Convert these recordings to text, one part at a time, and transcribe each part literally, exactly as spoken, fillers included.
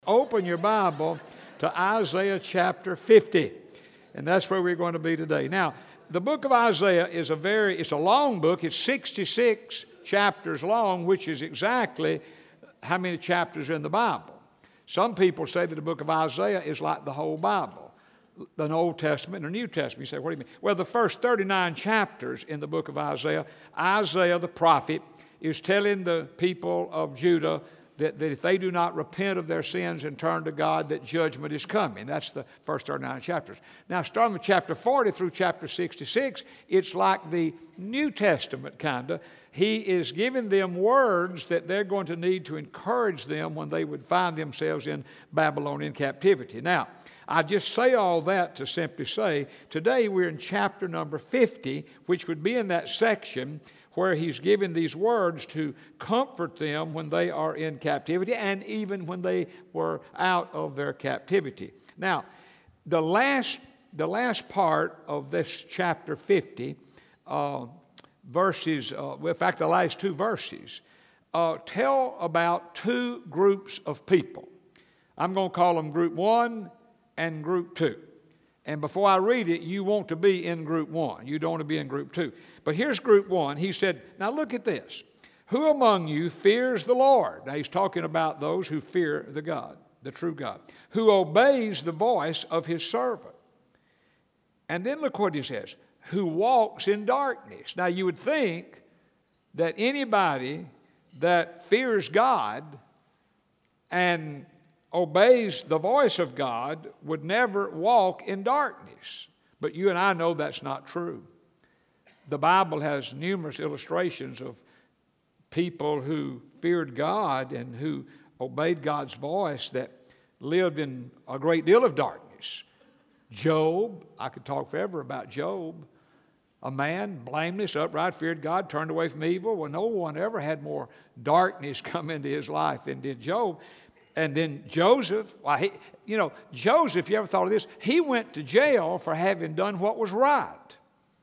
Open your Bible to Isaiah chapter fifty, and that's where we're going to be today. Now, the book of Isaiah is a very, it's a long book. It's sixty-six chapters long, which is exactly how many chapters are in the Bible. Some people say that the book of Isaiah is like the whole Bible, the Old Testament and the New Testament. You say, what do you mean? Well, the first thirty-nine chapters in the book of Isaiah, Isaiah the prophet is telling the people of Judah That, that if they do not repent of their sins and turn to God, that judgment is coming. That's the first thirty-nine chapters. Now, starting with chapter forty through chapter sixty-six, it's like the New Testament kind of. He is giving them words that they're going to need to encourage them when they would find themselves in Babylonian captivity. Now, I just say all that to simply say, today we're in chapter number fifty, which would be in that section where he's given these words to comfort them when they are in captivity and even when they were out of their captivity. Now, the last, the last part of this chapter fifty, uh, verses, uh, in fact, the last two verses, uh, tell about two groups of people. I'm going to call them group one and group two. And before I read it, you want to be in group one. You don't want to be in group two. But here's group one. He said, now look at this. Who among you fears the Lord? Now he's talking about those who fear the God, the true God, who obeys the voice of his servant. And then look what he says, who walks in darkness. Now you would think that anybody that fears God and obeys the voice of God would never walk in darkness. But you and I know that's not true. The Bible has numerous illustrations of people who feared God and who obeyed God's voice that lived in a great deal of darkness. Job, I could talk forever about Job. A man, blameless, upright, feared God, turned away from evil. Well, no one ever had more darkness come into his life than did Job. And then Joseph, well, he, you know, Joseph, you ever thought of this? He went to jail for having done what was right.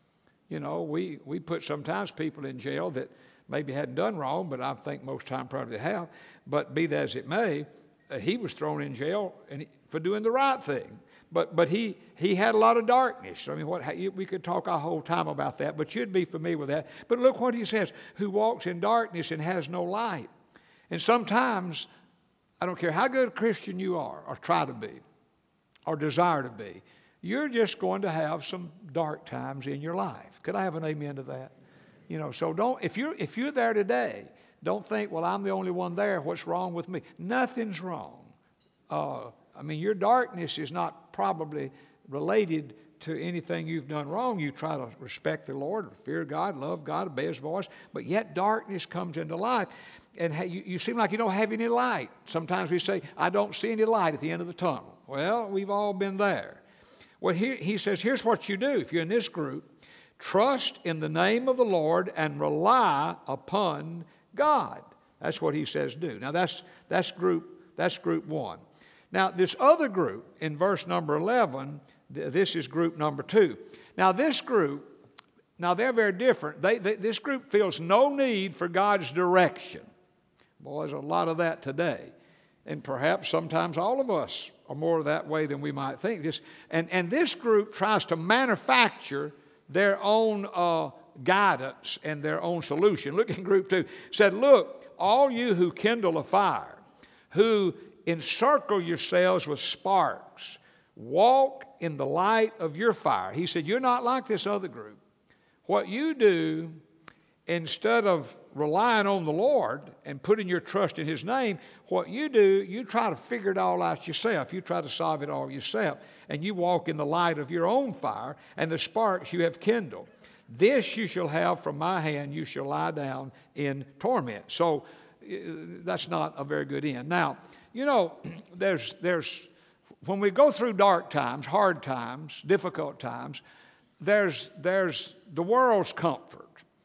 You know, we, we put sometimes people in jail that maybe hadn't done wrong, but I think most time probably have. But be that as it may, uh, he was thrown in jail and he, for doing the right thing. But but he he had a lot of darkness. I mean, what we could talk a whole time about that, but you'd be familiar with that. But look what he says, who walks in darkness and has no light. And sometimes, I don't care how good a Christian you are, or try to be, or desire to be, you're just going to have some dark times in your life. Could I have an amen to that? You know, so don't, if you're, if you're there today, don't think, well, I'm the only one there. What's wrong with me? Nothing's wrong. Uh, I mean, your darkness is not probably related to anything you've done wrong. You try to respect the Lord, fear God, love God, obey his voice, but yet darkness comes into life. And you, you seem like you don't have any light. Sometimes we say, I don't see any light at the end of the tunnel. Well, we've all been there. Well, here, he says, here's what you do. If you're in this group, trust in the name of the Lord and rely upon God. That's what he says do. Now, that's, that's, group, that's group one. Now, this other group in verse number eleven, this is group number two. Now, this group, now they're very different. They, they, this group feels no need for God's direction. Boy, there's a lot of that today. And perhaps sometimes all of us are more that way than we might think. Just, and, and this group tries to manufacture their own uh, guidance and their own solution. Look in group two. It said, look, all you who kindle a fire, who encircle yourselves with sparks, walk in the light of your fire. He said, you're not like this other group. What you do, instead of relying on the Lord and putting your trust in his name, what you do, you try to figure it all out yourself. You try to solve it all yourself. And you walk in the light of your own fire and the sparks you have kindled. This you shall have from my hand, you shall lie down in torment. So uh, that's not a very good end. Now, you know, there's, there's, when we go through dark times, hard times, difficult times, there's, there's the world's comfort.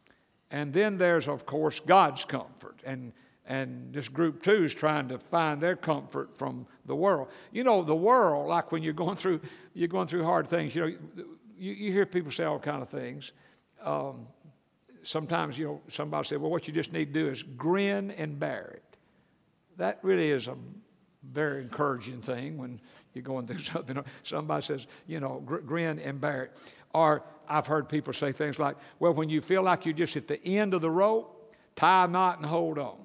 And then there's, of course, God's comfort. And, and this group two is trying to find their comfort from the world. You know, the world, like when you're going through, you're going through hard things, you know, you, you hear people say all kind of things. Um, sometimes, you know, somebody say, well, what you just need to do is grin and bear it. That really is a very encouraging thing when you're going through something. Somebody says, you know, gr- grin and bear it. Or I've heard people say things like, well, when you feel like you're just at the end of the rope, tie a knot and hold on.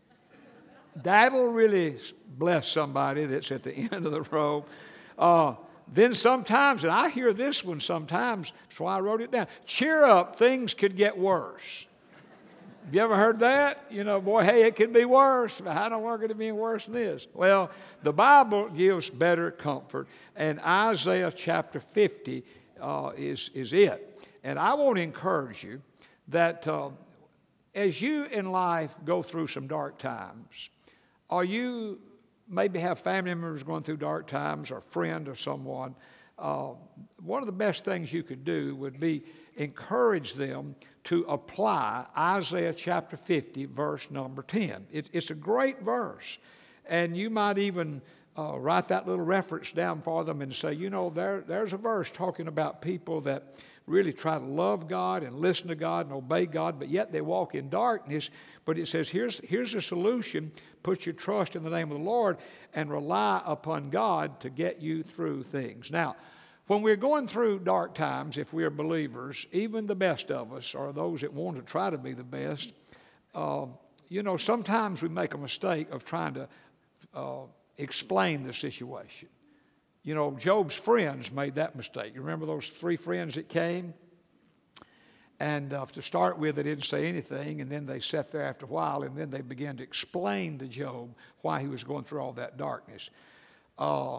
That'll really bless somebody that's at the end of the rope. Uh, then sometimes, and I hear this one sometimes, that's why I wrote it down, cheer up, things could get worse. Have you ever heard that? You know, boy, hey, it could be worse. How don't want it to be worse than this? Well, the Bible gives better comfort, and Isaiah chapter fifty uh, is, is it. And I want to encourage you that uh, as you in life go through some dark times, or you maybe have family members going through dark times, or a friend or someone, uh, one of the best things you could do would be encourage them to apply Isaiah chapter fifty, verse number ten. It, it's a great verse. And you might even uh, write that little reference down for them and say, you know, there, there's a verse talking about people that really try to love God and listen to God and obey God, but yet they walk in darkness. But it says, here's, here's a solution. Put your trust in the name of the Lord and rely upon God to get you through things. Now, when we're going through dark times, if we are believers, even the best of us, or those that want to try to be the best, uh, you know, sometimes we make a mistake of trying to uh, explain the situation. You know, Job's friends made that mistake. You remember those three friends that came? And uh, to start with, they didn't say anything, and then they sat there after a while, and then they began to explain to Job why he was going through all that darkness. Uh,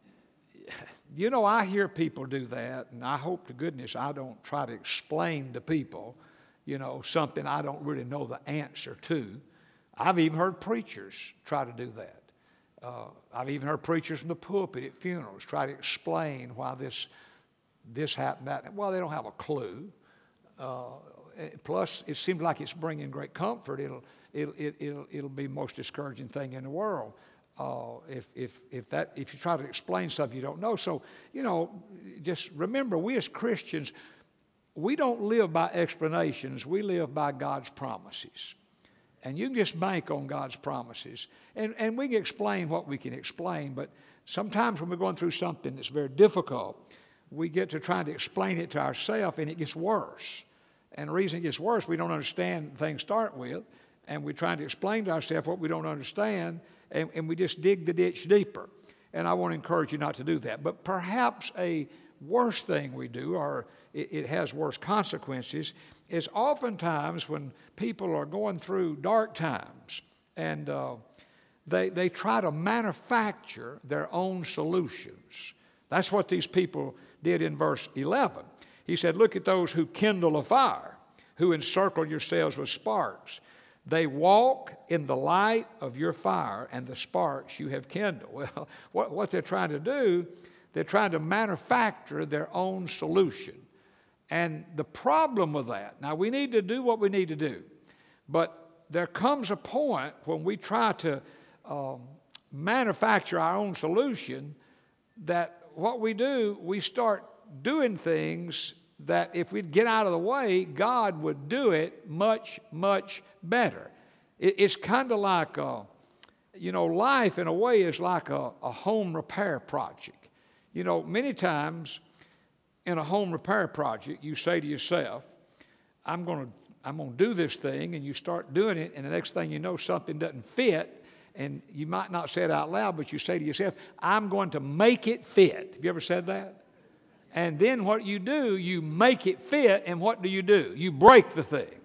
you know, I hear people do that, and I hope to goodness I don't try to explain to people, you know, something I don't really know the answer to. I've even heard preachers try to do that. Uh, I've even heard preachers from the pulpit at funerals try to explain why this this happened, that. Well, they don't have a clue. Uh, plus, it seems like it's bringing great comfort. It'll it'll it'll it'll be the most discouraging thing in the world uh, if if if that if you try to explain something you don't know. So you know, just remember, we as Christians, we don't live by explanations. We live by God's promises. And you can just bank on God's promises. And, and we can explain what we can explain, but sometimes when we're going through something that's very difficult, we get to trying to explain it to ourselves, and it gets worse. And the reason it gets worse, we don't understand things start with, and we're trying to explain to ourselves what we don't understand, and, and we just dig the ditch deeper. And I want to encourage you not to do that. But perhaps a worse thing we do, or it, it has worse consequences, is oftentimes when people are going through dark times and uh, they, they try to manufacture their own solutions. That's what these people did in verse eleven. He said, look at those who kindle a fire, who encircle yourselves with sparks. They walk in the light of your fire and the sparks you have kindled. Well, what, what they're trying to do, they're trying to manufacture their own solution. And the problem with that, now we need to do what we need to do, but there comes a point when we try to um, manufacture our own solution that what we do, we start doing things that if we'd get out of the way, God would do it much, much better. It, it's kind of like, a, you know, life in a way is like a, a home repair project. You know, many times in a home repair project, you say to yourself, I'm going to I'm going to do this thing, and you start doing it, and the next thing you know, something doesn't fit, and you might not say it out loud, but you say to yourself, I'm going to make it fit. Have you ever said that? And then what you do, you make it fit, and what do you do? You break the thing.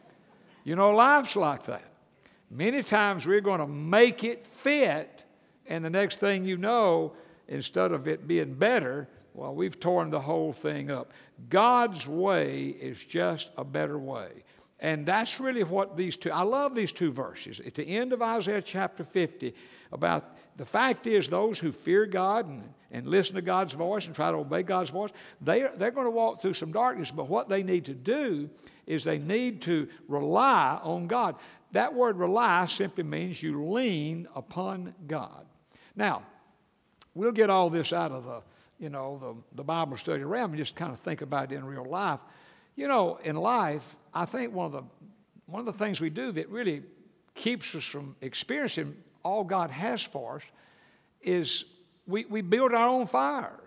You know, life's like that. Many times we're going to make it fit, and the next thing you know, instead of it being better, well, we've torn the whole thing up. God's way is just a better way. And that's really what these two, I love these two verses. At the end of Isaiah chapter fifty, about the fact is those who fear God and, and listen to God's voice and try to obey God's voice, they are, they're going to walk through some darkness, but what they need to do is they need to rely on God. That word rely simply means you lean upon God. Now, we'll get all this out of the you know, the, the Bible study realm and just kind of think about it in real life. You know, in life, I think one of the one of the things we do that really keeps us from experiencing all God has for us is we, we build our own fires.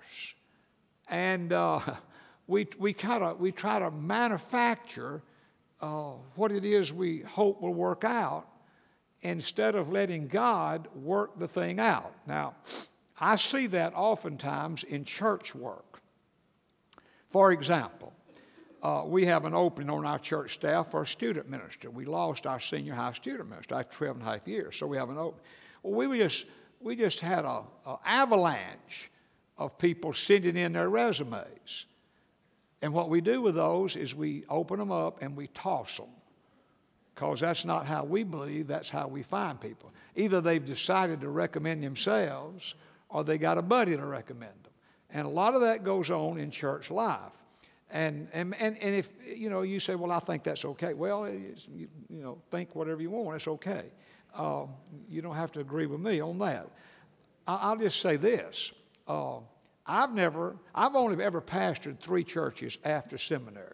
And uh, we, we, kinda, we try to manufacture uh, what it is we hope will work out instead of letting God work the thing out. Now, I see that oftentimes in church work. For example, uh, we have an opening on our church staff for a student minister. We lost our senior high student minister after twelve and a half years, so we have an opening. Well, we were just, we just had an avalanche of people sending in their resumes. And what we do with those is we open them up and we toss them. Because that's not how we believe, that's how we find people. Either they've decided to recommend themselves or they got a buddy to recommend them. And a lot of that goes on in church life. And and and, and if, you know, you say, well, I think that's okay. Well, it's, you, you know, think whatever you want, it's okay. Uh, you don't have to agree with me on that. I, I'll just say this. Uh, I've never, I've only ever pastored three churches after seminary.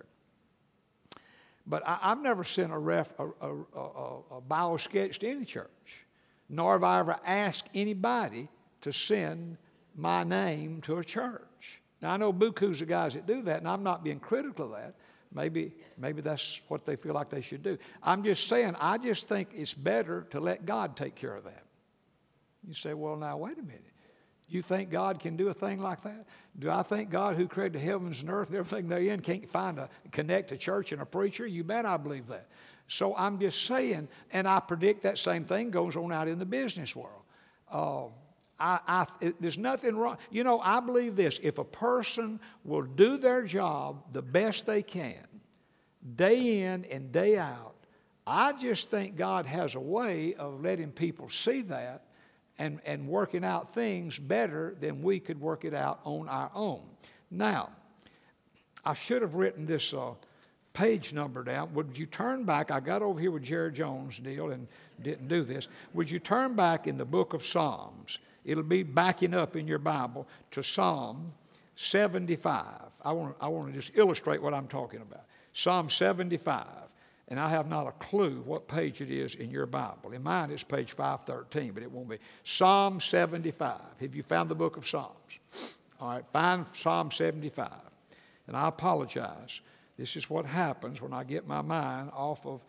But I, I've never sent a, ref, a, a, a, a bio sketch to any church, nor have I ever asked anybody to send my name to a church. Now, I know bukus of guys that do that, and I'm not being critical of that. Maybe, maybe that's what they feel like they should do. I'm just saying, I just think it's better to let God take care of that. You say, well, now, wait a minute. You think God can do a thing like that? Do I think God, who created the heavens and earth and everything therein, can't find a connect a church and a preacher? You bet I believe that. So I'm just saying, and I predict that same thing goes on out in the business world. Uh, I, I, it, there's nothing wrong. You know, I believe this. If a person will do their job the best they can, day in and day out, I just think God has a way of letting people see that and, and working out things better than we could work it out on our own. Now, I should have written this uh, page number down. Would you turn back? I got over here with Jerry Jones' deal and didn't do this. Would you turn back in the book of Psalms? It'll be backing up in your Bible to Psalm seventy-five. I want, I want to just illustrate what I'm talking about. Psalm seventy-five. And I have not a clue what page it is in your Bible. In mine, it's page five thirteen, but it won't be. Psalm seventy-five. Have you found the book of Psalms? All right, find Psalm seventy-five. And I apologize. This is what happens when I get my mind off of,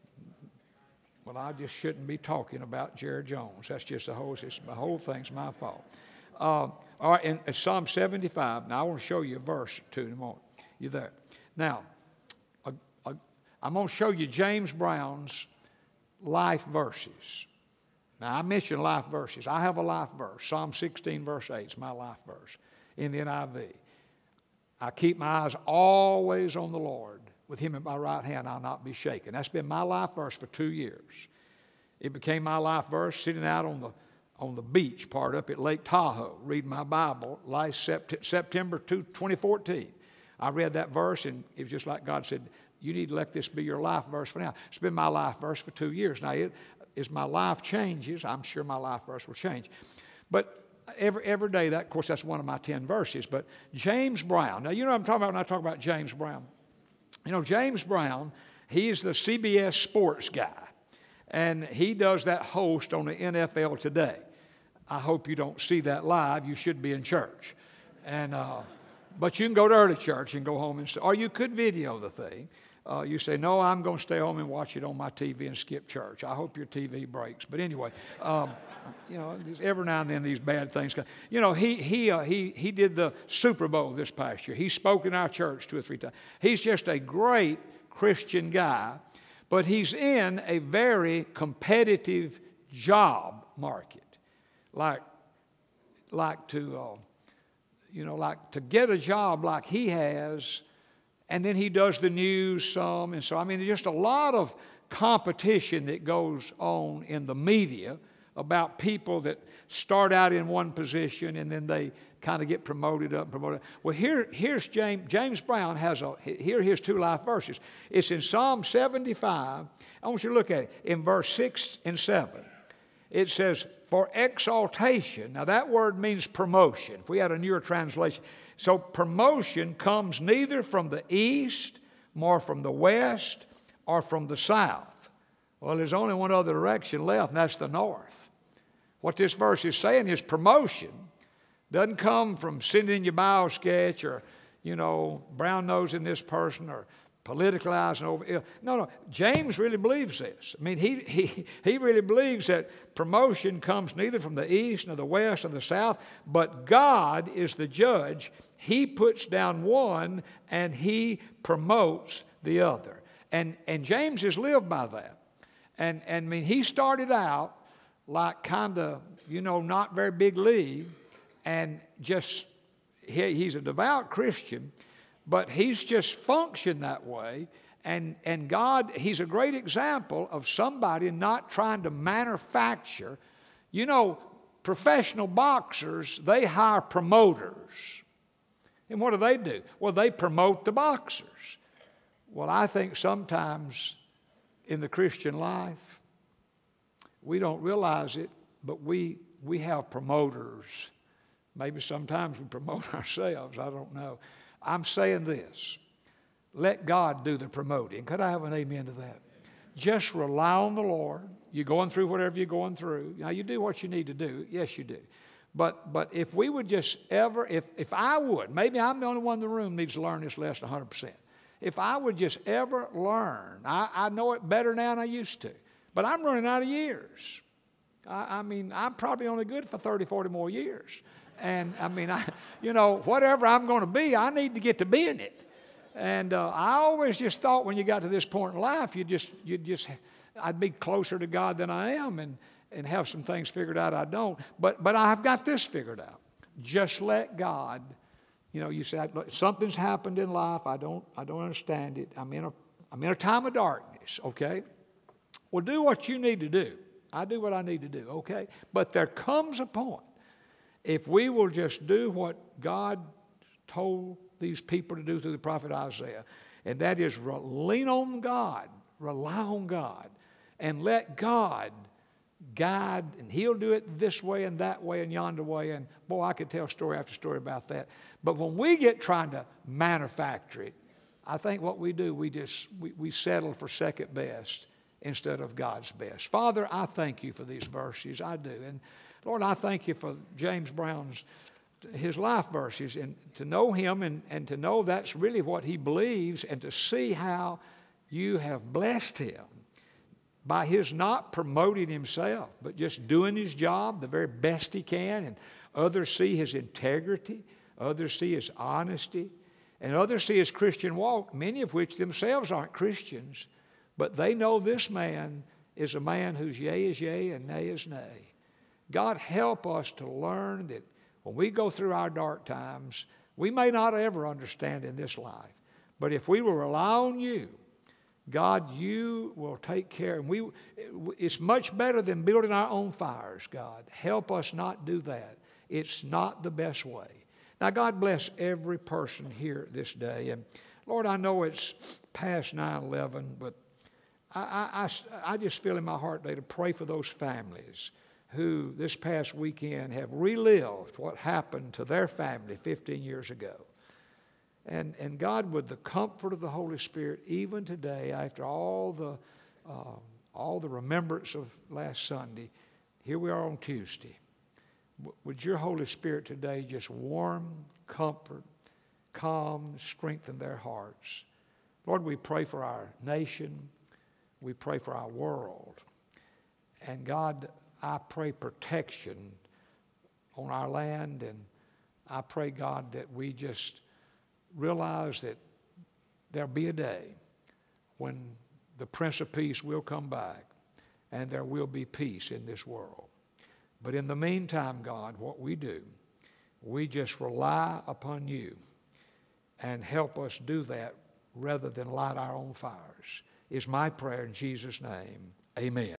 well, I just shouldn't be talking about Jerry Jones. That's just the whole, it's, the whole thing's my fault. Uh, all right, in, in Psalm seventy-five, now I want to show you a verse or two in a moment. You there? Now, I'm going to show you James Brown's life verses. Now, I mentioned life verses. I have a life verse. Psalm sixteen, verse eight is my life verse in the N I V. I keep my eyes always on the Lord. With him at my right hand, I'll not be shaken. That's been my life verse for two years. It became my life verse sitting out on the, on the beach part up at Lake Tahoe, reading my Bible last sept- September twenty fourteen. I read that verse, and it was just like God said, you need to let this be your life verse for now. It's been my life verse for two years. Now, it, as my life changes, I'm sure my life verse will change. But every, every day, that, of course, that's one of my ten verses. But James Brown. Now, you know what I'm talking about when I talk about James Brown? You know, James Brown, he is the C B S sports guy. And he does that host on the N F L Today. I hope you don't see that live. You should be in church. And uh, but you can go to early church and go home and or you could video the thing. Uh, you say, no, I'm going to stay home and watch it on my T V and skip church. I hope your T V breaks. But anyway, um, you know, every now and then these bad things come. You know, he he uh, he he did the Super Bowl this past year. He spoke in our church two or three times. He's just a great Christian guy, but he's in a very competitive job market. Like, like to, uh, you know, like to get a job like he has. And then he does the news some. And so, I mean, there's just a lot of competition that goes on in the media about people that start out in one position and then they kind of get promoted up and promoted. Well, here, here's James. James Brown has a, here are his two life verses. It's in Psalm seventy-five. I want you to look at it. In verse six and seven, it says, for exaltation. Now, that word means promotion. If we had a newer translation. So promotion comes neither from the east, nor from the west, or from the south. Well, there's only one other direction left, and that's the north. What this verse is saying is promotion doesn't come from sending your bio sketch or, you know, brown-nosing this person or politicalizing over. No, no. James really believes this. I mean, he, he, he really believes that promotion comes neither from the east nor the west nor the south, but God is the judge. He puts down one and he promotes the other. And, and James has lived by that. And, and I mean, he started out like kind of, you know, not very big league, and just, he, he's a devout Christian, but he's just functioned that way. And, and God, he's a great example of somebody not trying to manufacture. You know, professional boxers, they hire promoters. And what do they do? Well, they promote the boxers. Well, I think sometimes in the Christian life, we don't realize it, but we, we have promoters. Maybe sometimes we promote ourselves. I don't know. I'm saying this. Let God do the promoting. Could I have an amen to that? Just rely on the Lord. You're going through whatever you're going through. Now, you do what you need to do. Yes, you do. But but if we would just ever, if, if I would, maybe I'm the only one in the room needs to learn this lesson one hundred percent. If I would just ever learn, I, I know it better now than I used to, but I'm running out of years. I, I mean, I'm probably only good for thirty, forty more years. And I mean, I, you know, whatever I'm going to be, I need to get to being it. And uh, I always just thought when you got to this point in life, you just, you just, I'd be closer to God than I am, and and have some things figured out I don't. But but I've got this figured out. Just let God. You know, you say something's happened in life. I don't I don't understand it. I'm in a I'm in a time of darkness. Okay. Well, do what you need to do. I do what I need to do. Okay. But there comes a point, if we will just do what God told these people to do through the prophet Isaiah, and that is lean on God, rely on God, and let God guide, and He'll do it this way and that way and yonder way. And boy, I could tell story after story about that. But when we get trying to manufacture it, I think what we do, we just we, we settle for second best instead of God's best. Father, I thank you for these verses. I do. And Lord, I thank you for James Brown's his life verses, and to know him and, and to know that's really what he believes, and to see how you have blessed him by his not promoting himself, but just doing his job the very best he can. And others see his integrity, others see his honesty, and others see his Christian walk, many of which themselves aren't Christians, but they know this man is a man whose yea is yea and nay is nay. God, help us to learn that when we go through our dark times, we may not ever understand in this life, but if we will rely on you, God, you will take care. And we, it's much better than building our own fires, God. Help us not do that. It's not the best way. Now, God bless every person here this day. And Lord, I know it's past nine eleven, but I, I, I, I just feel in my heart today to pray for those families who this past weekend have relived what happened to their family fifteen years ago. And, and God, with the comfort of the Holy Spirit, even today, after all the, uh, all the remembrance of last Sunday, here we are on Tuesday. W- would your Holy Spirit today just warm, comfort, calm, strengthen their hearts? Lord, we pray for our nation. We pray for our world. And God, I pray protection on our land, and I pray, God, that we just realize that there'll be a day when the Prince of Peace will come back and there will be peace in this world. But in the meantime, God, what we do, we just rely upon you and help us do that rather than light our own fires, is my prayer in Jesus' name. Amen.